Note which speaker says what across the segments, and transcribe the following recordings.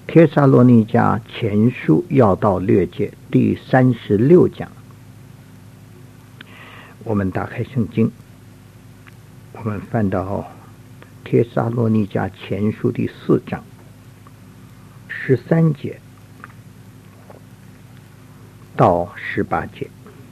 Speaker 1: 帖撒罗尼迦前书要道略解第36讲。我们打开圣经，我们翻到帖撒罗尼迦前书第4章13节到18节。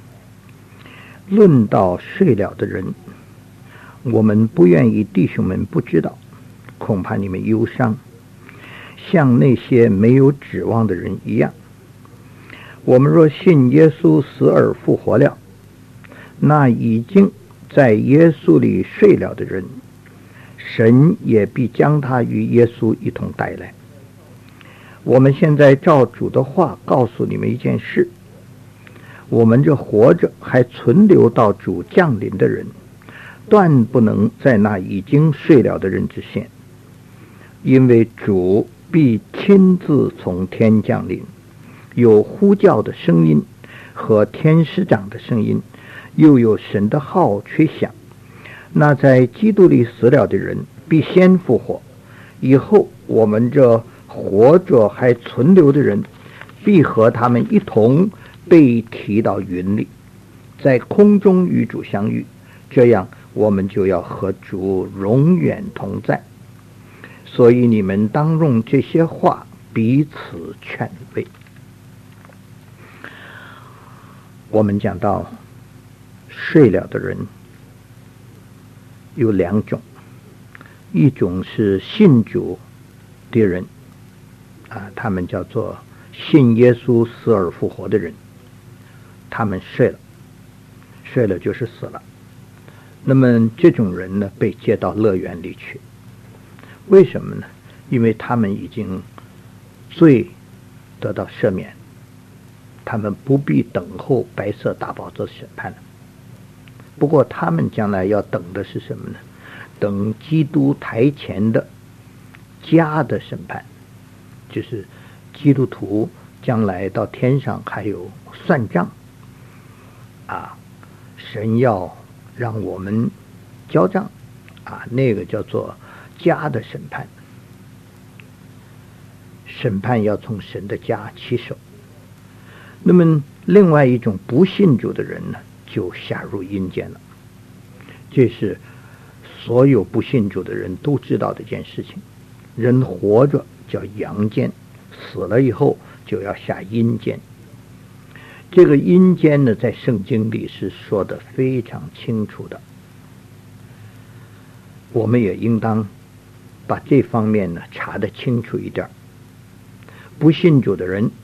Speaker 1: 论到睡了的人，我们不愿意弟兄们不知道，恐怕你们忧伤，像那些没有指望的人一样。我们若信耶稣死而复活了，那已经在耶稣里睡了的人，神也必将他与耶稣一同带来。我们现在照主的话告诉你们一件事，我们这活着还存留到主降临的人，断不能在那已经睡了的人之前，因为主必亲自从天降临，有呼叫的声音和天使长的声音，又有神的号吹响。那在基督里死了的人必先复活，以后我们这活着还存留的人必和他们一同被提到云里，在空中与主相遇，这样我们就要和主永远同在。所以你们当用这些话彼此劝慰。我们讲到睡了的人有2种，一种是信主的人他们叫做信耶稣死而复活的人，他们睡了就是死了。那么这种人呢，被接到乐园里去。为什么呢？因为他们已经罪得到赦免，他们不必等候白色大宝座审判了。不过他们将来要等的是什么呢？等基督台前的家的审判，就是基督徒将来到天上还有算账神要让我们交账那个叫做家的审判。审判要从神的家起手。那么另外一种不信主的人呢，就下入阴间了。这是所有不信主的人都知道的一件事情。人活着叫阳间，死了以后就要下阴间。这个阴间呢，在圣经里是说得非常清楚的。我们也应当把这方面呢查得清楚一点。不信主的人，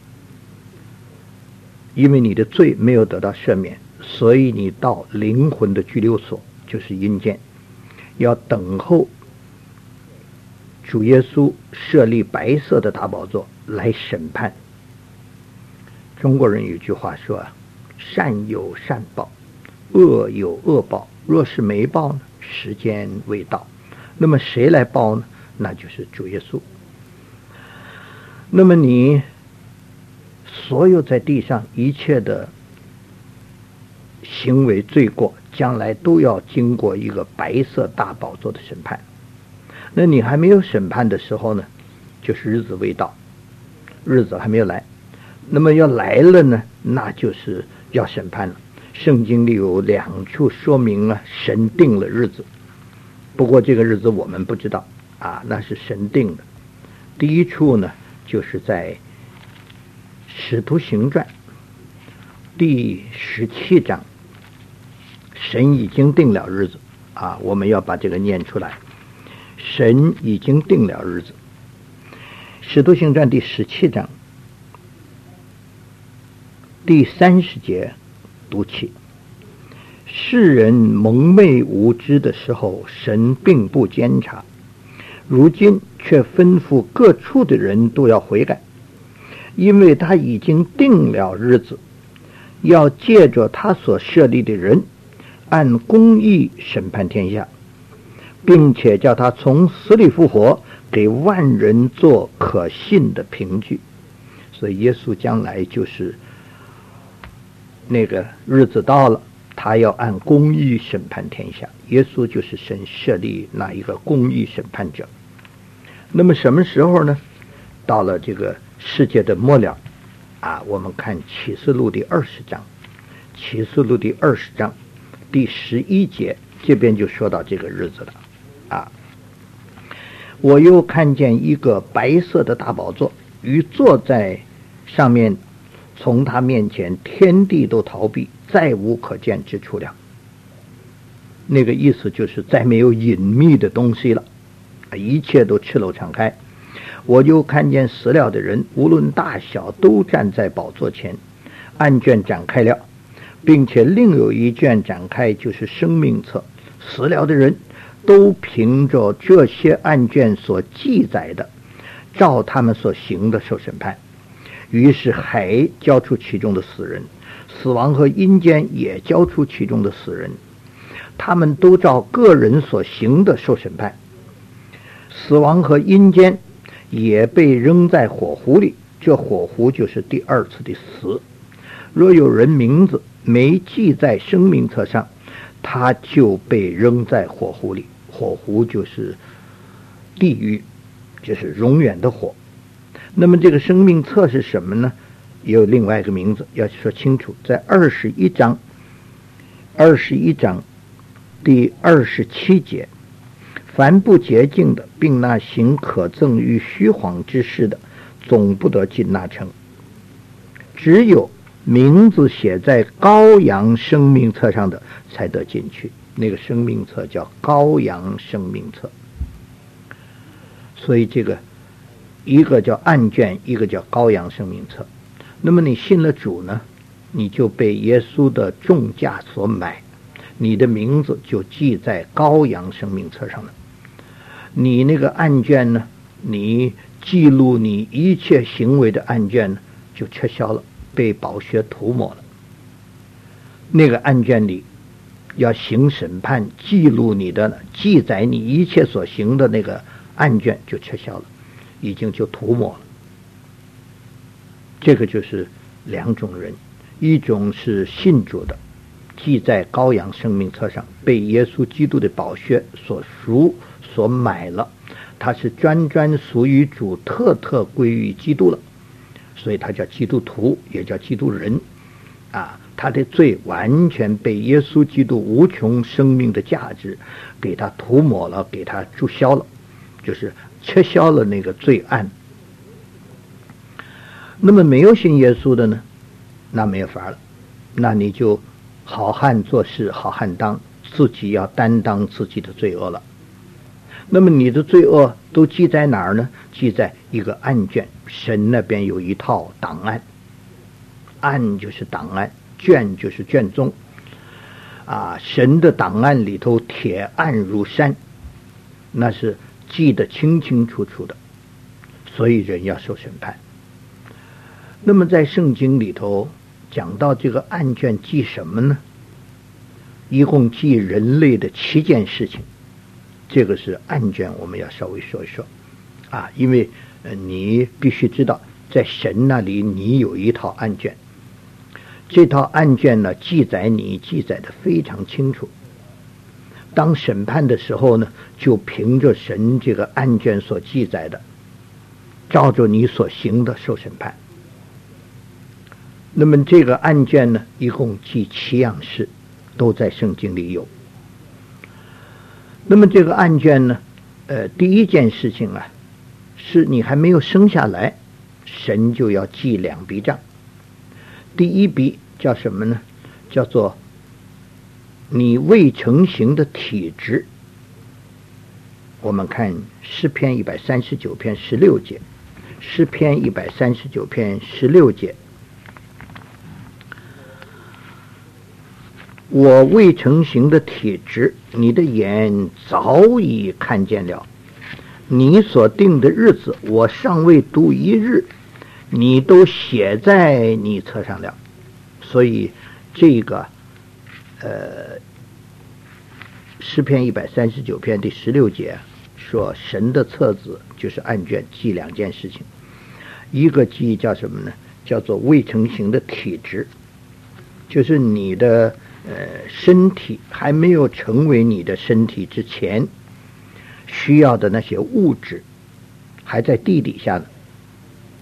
Speaker 1: 因为你的罪没有得到赦免，所以你到灵魂的拘留所，就是阴间，要等候主耶稣设立白色的大宝座来审判。中国人有句话说善有善报，恶有恶报，若是没报呢，时间未到。那么谁来报呢？那就是主耶稣。那么你所有在地上一切的行为罪过，将来都要经过一个白色大宝座的审判。那你还没有审判的时候呢，就是日子未到，日子还没有来。那么要来了呢，那就是要审判了。圣经里有2处说明神定了日子，不过这个日子我们不知道那是神定的。第一处呢，就是在使徒行传第17章，神已经定了日子我们要把这个念出来。神已经定了日子。使徒行传第17章第30节读起。世人蒙昧无知的时候，神并不监察，如今却吩咐各处的人都要悔改，因为他已经定了日子，要借着他所设立的人按公义审判天下，并且叫他从死里复活，给万人做可信的凭据。所以耶稣将来就是那个日子到了，他要按公义审判天下。耶稣就是神设立那一个公义审判者。那么什么时候呢？ 到了这个世界的末了我们看启示录第20章，启示录第20章第11节，这边就说到这个日子了我又看见一个白色的大宝座，与坐在上面，从他面前天地都逃避，再无可见之处了。那个意思就是再没有隐秘的东西了，一切都赤裸敞开。我就看见死了的人，无论大小，都站在宝座前，案卷展开了，并且另有一卷展开，就是生命册。死了的人都凭着这些案卷所记载的，照他们所行的受审判。于是海交出其中的死人，死亡和阴间也交出其中的死人，他们都照个人所行的受审判。死亡和阴间也被扔在火湖里，这火湖就是第二次的死。若有人名字没记在生命册上，他就被扔在火湖里。火湖就是地狱，就是永远的火。那么这个生命册是什么呢？也有另外一个名字，要说清楚。在21章第27节，凡不洁净的，并那行可憎与虚谎之事的，总不得进那城。只有名字写在羔羊生命册上的才得进去。那个生命册叫羔羊生命册。所以这个一个叫案卷，一个叫羔羊生命册。那么你信了主呢，你就被耶稣的重价所买，你的名字就记在羔羊生命册上了。你那个案卷呢，你记录你一切行为的案卷呢，就撤销了，被宝血涂抹了。那个案卷里要行审判，记录你的，记载你一切所行的那个案卷就撤销了，已经就涂抹了。这个就是两种人，一种是信主的，记在羔羊生命册上，被耶稣基督的宝血所赎所买了，他是专属于主，特归于基督了，所以他叫基督徒，也叫基督人他的罪完全被耶稣基督无穷生命的价值给他涂抹了，给他注销了，就是撤销了那个罪案。那么没有信耶稣的呢，那没有法了，那你就好汉做事好汉当，自己要担当自己的罪恶了。那么你的罪恶都记在哪儿呢？记在一个案卷，神那边有一套档案，案就是档案，卷就是卷宗神的档案里头铁案如山，那是记得清清楚楚的，所以人要受审判。那么在圣经里头讲到这个案卷记什么呢？一共记人类的7件事情，这个是案卷，我们要稍微说一说因为你必须知道，在神那里你有一套案卷，这套案卷呢记载你记载的非常清楚。当审判的时候呢，就凭着神这个案卷所记载的，照着你所行的受审判。那么这个案卷呢，一共记7样事，都在圣经里有。那么这个案卷呢，第一件事情是你还没有生下来，神就要记2笔账。第一笔叫什么呢？叫做你未成形的体质。我们看诗篇139篇16节，诗篇139篇16节，我未成形的体质，你的眼早已看见了，你所定的日子，我尚未度一日，你都写在你册上了。所以这个诗篇139篇第16节说，神的册子就是案卷，记2件事情。一个记叫什么呢？叫做未成形的体质，就是你的身体还没有成为你的身体之前，需要的那些物质还在地底下呢，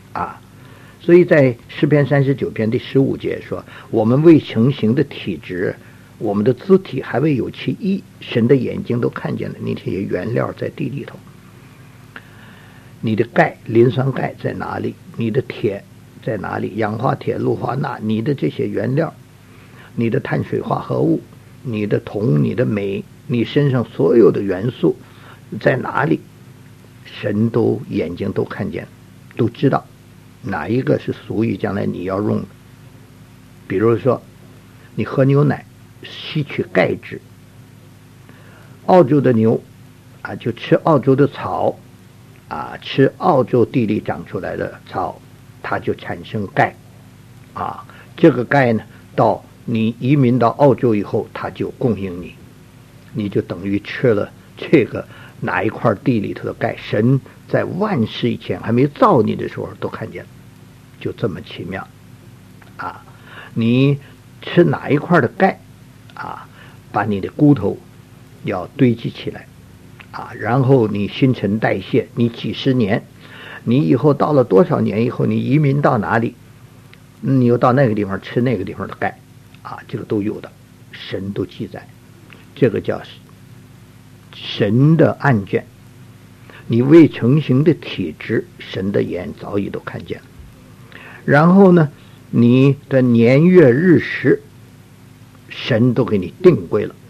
Speaker 1: 啊。所以在诗篇39篇第15节说，我们未成形的体质，我们的肢体还未有其一，神的眼睛都看见了你这些原料在地里头。你的钙，磷酸钙在哪里？你的铁在哪里？氧化铁、氯化钠，你的这些原料，你的碳水化合物，你的铜、你的镁，你身上所有的元素在哪里？神都眼睛都看见，都知道哪一个是属于将来你要用的。比如说你喝牛奶吸取钙质，澳洲的牛啊就吃澳洲的草啊，吃澳洲地里长出来的草，它就产生钙啊。这个钙呢，到你移民到澳洲以后，它就供应你，你就等于吃了这个哪一块地里头的钙。神在万世以前还没造你的时候都看见了，就这么奇妙啊！你吃哪一块的钙啊，把你的骨头要堆积起来啊，然后你新陈代谢，你几十年，你以后到了多少年以后，你移民到哪里，你又到那个地方吃那个地方的钙啊，这个都有的，神都记载，这个叫神的案卷。你未成形的体质，神的眼早已都看见了。然后呢，你的年月日时，神都给你定规了。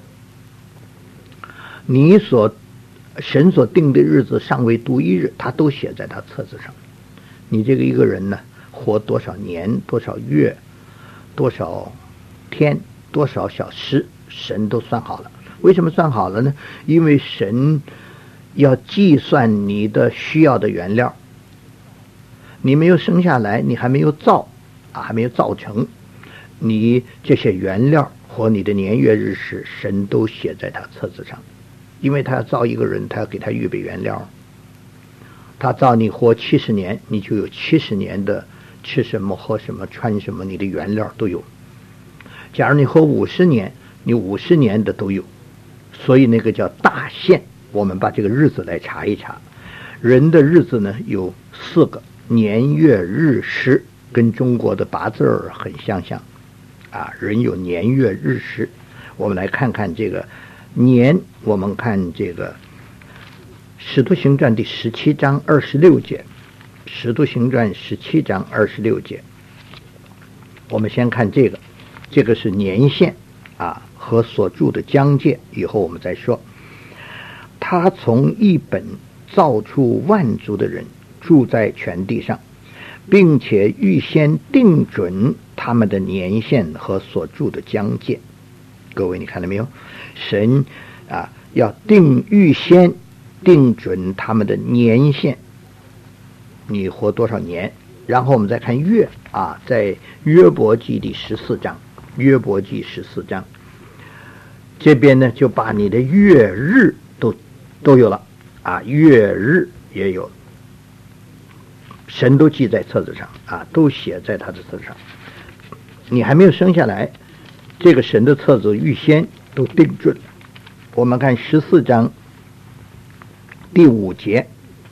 Speaker 1: 神所定的日子尚未度一日，他都写在他册子上。你这个一个人呢，活多少年、多少月、多少天、多少小时，神都算好了。为什么算好了呢？因为神要计算你的需要的原料，你没有生下来，你还没有造啊，还没有造成，你这些原料和你的年月日时，神都写在他册子上。因为他要造一个人，他要给他预备原料。他造你活70年，你就有70年的吃什么、喝什么、穿什么，你的原料都有。假如你活50年，你50年的都有。所以那个叫大限。我们把这个日子来查一查，人的日子呢有4个，年月日时，跟中国的八字很相像啊。人有年月日时，我们来看看这个年，我们看这个使徒行传第17章26节，使徒行传17章26节，我们先看这个是年限啊和所住的疆界，以后我们再说。他从一本造出万族的人，住在全地上，并且预先定准他们的年限和所住的疆界。各位你看到没有？神啊要预先定准他们的年限，你活多少年。然后我们再看月啊，在约伯记第14章，约伯记14章这边呢，就把你的月日都有了啊，月日也有，神都记在册子上啊，都写在他的册子上。你还没有生下来，这个神的册子预先都定准了。我们看14章第5节，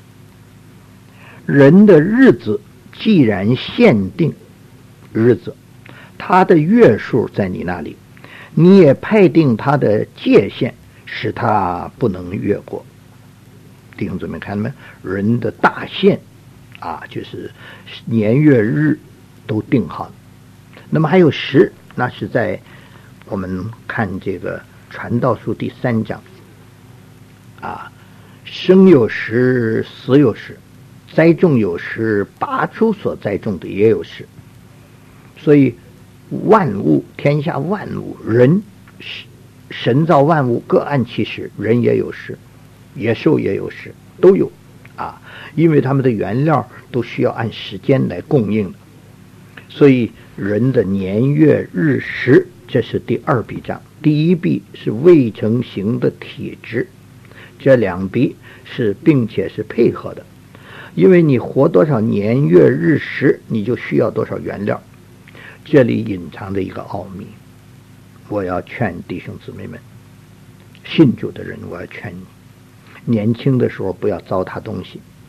Speaker 1: 人的日子既然限定日子，他的月数在你那里，你也派定他的界限，使他不能越过。弟兄姊妹看到没？人的大限啊，就是年月日都定好了。那么还有时，那是在我们看这个传道书第3章啊，生有时，死有时，栽种有时，拔出所栽种的也有时。所以万物，天下万物，人神造万物各按其时，人也有时，野兽也有时，都有啊，因为他们的原料都需要按时间来供应的。所以人的年月日时，这是第2笔账。第1笔是未成形的体质，这2笔是并且是配合的，因为你活多少年月日时，你就需要多少原料。这里隐藏着一个奥秘，我要劝弟兄姊妹们，信主的人，我要劝你，年轻的时候不要糟蹋东西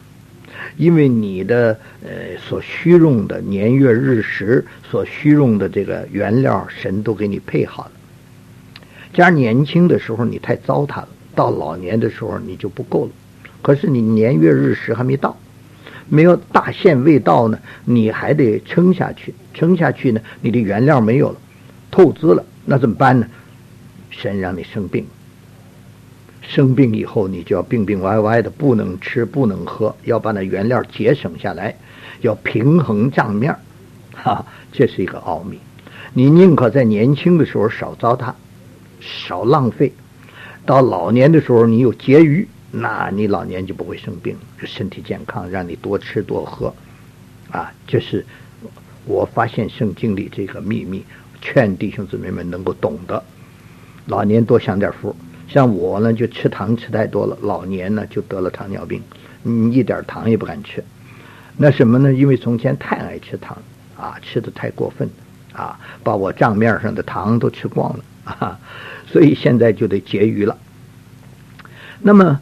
Speaker 1: 因为你的所需用的年月日时所需用的这个原料，神都给你配好了。假如年轻的时候你太糟蹋了，到老年的时候你就不够了。可是你年月日时还没到，没有大限未到呢，你还得撑下去。撑下去呢，你的原料没有了，透支了，那怎么办呢？神让你生病，生病以后你就要病病歪歪的，不能吃不能喝，要把那原料节省下来，要平衡账面，这是一个奥秘。你宁可在年轻的时候少糟蹋，少浪费，到老年的时候你有结余，那你老年就不会生病，身体健康，让你多吃多喝这是我发现圣经里这个秘密，劝弟兄姊妹们能够懂得，老年多享点福。像我呢就吃糖吃太多了，老年呢就得了糖尿病，一点糖也不敢吃。那什么呢？因为从前太爱吃糖吃得太过分把我账面上的糖都吃光了所以现在就得节余了。那么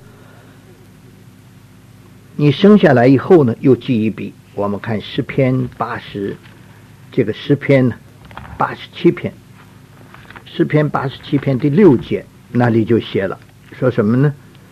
Speaker 1: 你生下来以后呢，又记一笔。我们看诗篇80，这个诗篇呢87篇，诗篇87篇第6节那里就写了，说什么呢？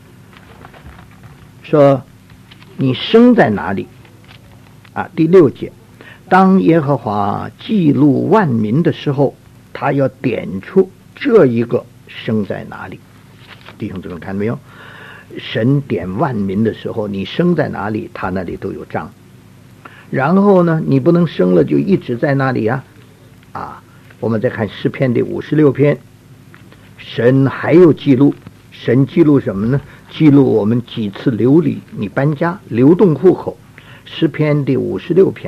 Speaker 1: 说你生在哪里第6节，当耶和华记录万民的时候，他要点出这一个生在哪里。弟兄姊妹看到没有？神点万民的时候，你生在哪里，他那里都有账。然后呢，你不能生了就一直在那里我们再看诗篇第56篇，神还有记录。神记录什么呢？记录我们几次流离，你搬家，流动户口。诗篇第56篇，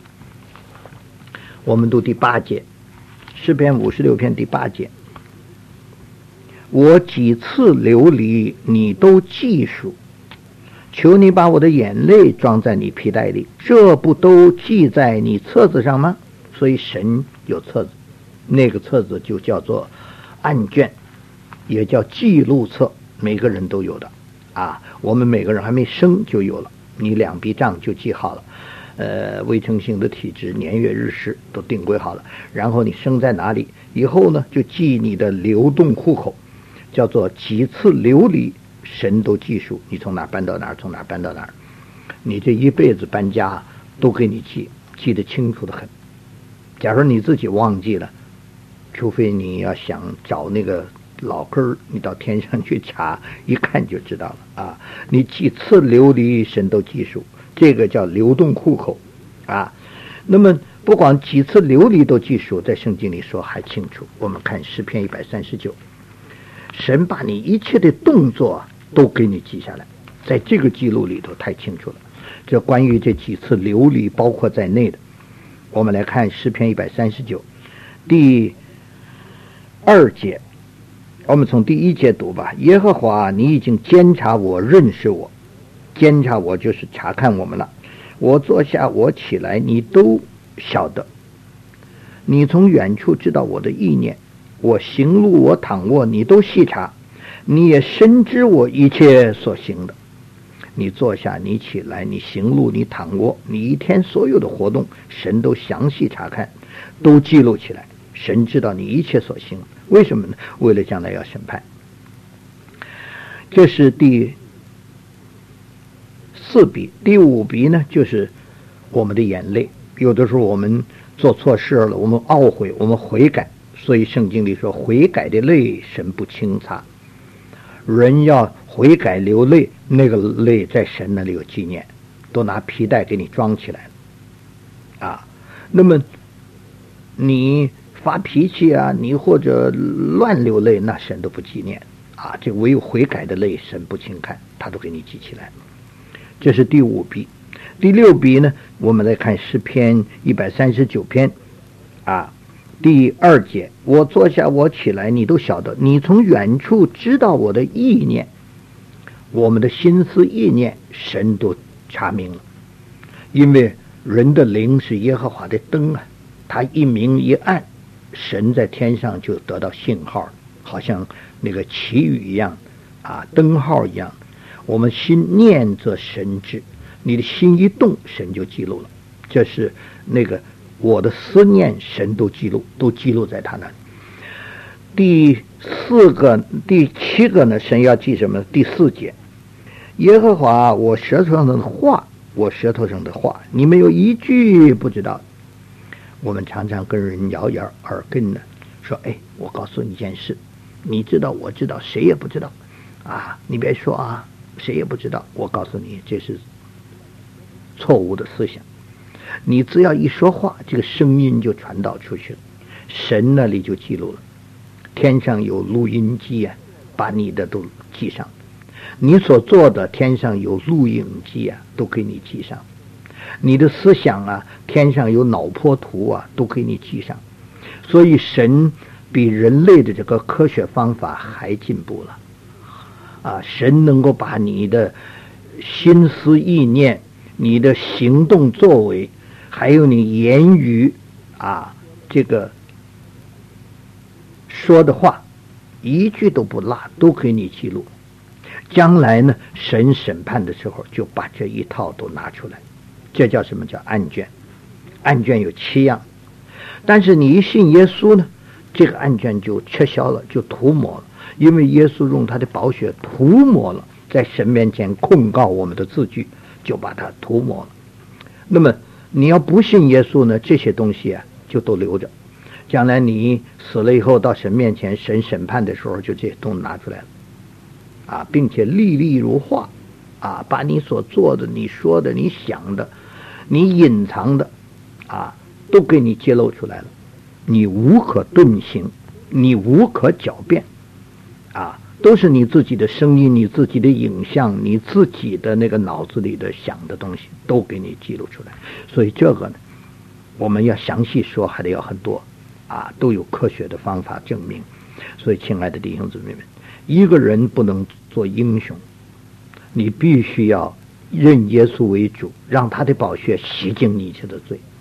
Speaker 1: 我们读第8节。诗篇56篇第8节，我几次流离你都记数，求你把我的眼泪装在你皮带里，这不都记在你册子上吗？所以神有册子，那个册子就叫做案卷，也叫记录册，每个人都有的我们每个人还没生就有了，你2笔账就记好了。未成型的体质，年月日时都定规好了，然后你生在哪里，以后呢就记你的流动户口，叫做几次流离，神都记数，你从哪搬到哪，从哪搬到哪，你这一辈子搬家都给你记，记得清楚的很。假如你自己忘记了，除非你要想找那个老根，你到天上去查，一看就知道了你几次流离，神都记数，这个叫流动户口那么不光几次流离都记数，在圣经里说还清楚。我们看诗篇139，神把你一切的动作都给你记下来，在这个记录里头太清楚了。这关于这几次流离包括在内的。我们来看诗篇139第2节，我们从第1节读吧。耶和华，你已经监察我，认识我。监察我就是查看我们了。我坐下我起来，你都晓得。你从远处知道我的意念，我行路我躺卧，你都细察。你也深知我一切所行的。你坐下，你起来，你行路，你躺卧，你一天所有的活动，神都详细查看，都记录起来。神知道你一切所行，为什么呢？为了将来要审判。这是第4笔。第5笔呢，就是我们的眼泪。有的时候我们做错事了，我们懊悔，我们悔改，所以圣经里说悔改的泪神不轻擦。人要悔改流泪，那个泪在神那里有纪念，都拿皮带给你装起来了那么你发脾气你或者乱流泪，那神都不纪念这唯有悔改的泪神不轻看，他都给你记起来。这是第5笔。第6笔呢，我们来看诗篇139篇第2节，我坐下我起来，你都晓得。你从远处知道我的意念，我们的心思意念神都查明了。因为人的灵是耶和华的灯他一明一暗，神在天上就得到信号，好像那个旗语一样灯号一样。我们心念则神知， 你的心一动，神就记录了。这是那个我的思念，神都记录在他那里。第七个呢，神要记什么？第4节，耶和华我舌头上的话，你们有一句不知道。我们常常跟人摇耳根呢，说我告诉你一件事，你知道我知道，谁也不知道啊，你别说啊，谁也不知道。我告诉你，这是错误的思想。你只要一说话，这个声音就传导出去了，神那里就记录了。天上有录音机啊，把你的都记上。你所做的，天上有录影机啊，都给你记上。你的思想啊，天上有脑波图啊，都给你记上。所以神比人类的这个科学方法还进步了啊！神能够把你的心思意念、你的行动作为，还有你言语啊，这个说的话，一句都不落，都给你记录。将来呢，神审判的时候，就把这一套都拿出来。这叫什么？叫案卷。案卷有7样，但是你一信耶稣呢，这个案卷就撤销了，就涂抹了，因为耶稣用他的宝血涂抹了在神面前控告我们的字句，就把它涂抹了。那么你要不信耶稣呢，这些东西啊就都留着，将来你死了以后到神面前，神审判的时候，就这些都拿出来了啊，并且历历如画啊，把你所做的、你说的、你想的、你隐藏的啊，都给你揭露出来了。你无可遁形，你无可狡辩啊，都是你自己的声音、你自己的影像、你自己的那个脑子里的想的东西，都给你记录出来。所以这个呢，我们要详细说，还得要很多啊，都有科学的方法证明。所以亲爱的弟兄姊妹们，一个人不能做英雄，你必须要认耶稣为主，让他的宝血洗净你一切的罪。